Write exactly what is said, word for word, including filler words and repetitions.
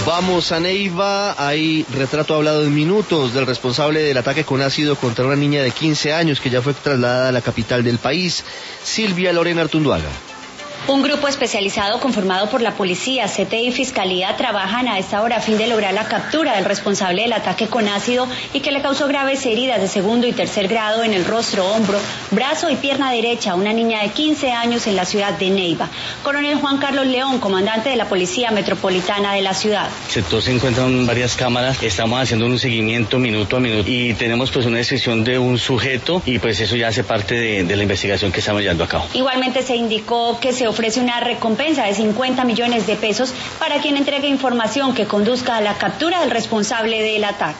Vamos a Neiva, hay retrato hablado en minutos del responsable del ataque con ácido contra una niña de quince años que ya fue trasladada a la capital del país, Silvia Lorena Artunduaga. Un grupo especializado conformado por la policía, C T I y Fiscalía trabajan a esta hora a fin de lograr la captura del responsable del ataque con ácido y que le causó graves heridas de segundo y tercer grado en el rostro, hombro, brazo y pierna derecha a una niña de quince años en la ciudad de Neiva. Coronel Juan Carlos León, comandante de la Policía Metropolitana de la ciudad. En el sector se encuentran varias cámaras, estamos haciendo un seguimiento minuto a minuto y tenemos pues una descripción de un sujeto y pues eso ya hace parte de, de la investigación que estamos llevando a cabo. Igualmente se indicó que se ofrece una recompensa de cincuenta millones de pesos para quien entregue información que conduzca a la captura del responsable del ataque.